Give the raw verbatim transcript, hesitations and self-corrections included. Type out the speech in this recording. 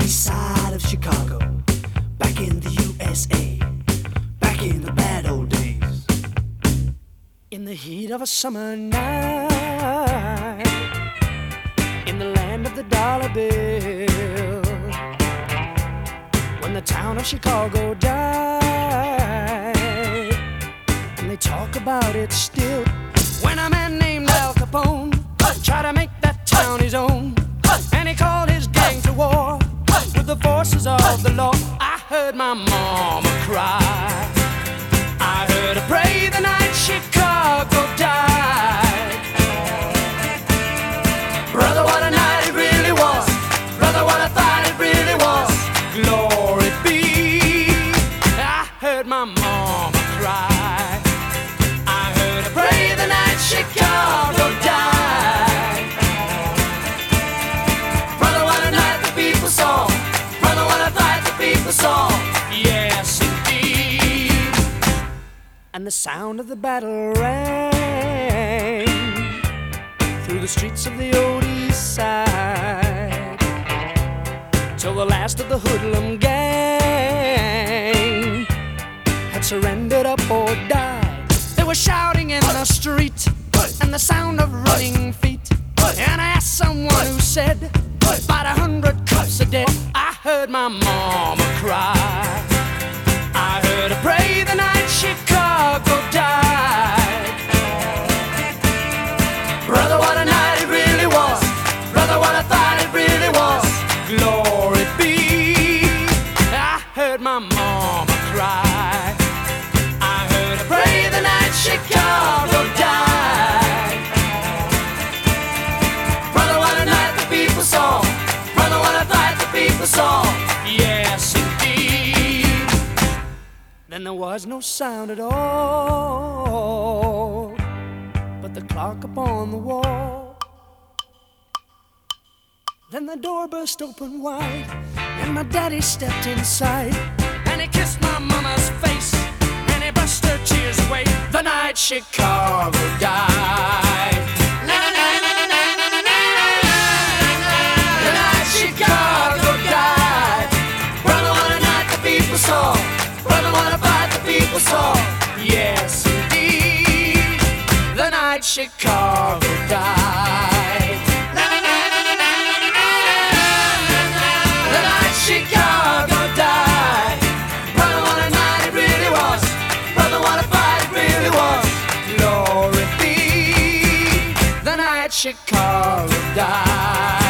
east side of Chicago, back in the U S A, back in the bad old days. In the heat of a summer night, in the land of the dollar bill, when the town of Chicago died, and they talk about it still. When a man named Al Capone tried to make that town his own, and he called his gang to war with the forces of the law, I heard my mama cry, I heard her pray the night Chicago died. Brother, what a night it really was. Brother, what I thought it really was. Glory be. I heard my mama cry, I heard her pray the night Chicago died. Brother, what a night the people saw. Brother, what a night the people saw. Yes, indeed. And the sound of the battle rang through the streets of the old east side, till the last of the hoodlum gang had surrendered up or died. They were shouting in the street, and the sound of running feet. And I asked someone who said, about a hundred cups a day. I heard my mama cry, I heard her pray the night Chicago died. Brother, what a night it really was. Brother, what I thought it really was. Glory be. I heard my mama cry, I heard her pray the night Chicago died. Brother, what a night the people saw. Brother, what I thought the people saw. Yes, indeed. Then there was no sound at all but the clock upon the wall. Then the door burst open wide, and my daddy stepped inside, and he kissed my mama's face, and he brushed her tears away. The night Chicago died. The night Chicago died. Brother, what a night the people saw. Brother, what a fight the people saw. Yes, indeed. The night Chicago died. The night Chicago died. Brother, what a night it really was. Brother, what a fight it really was. Glory be. The night Chicago died.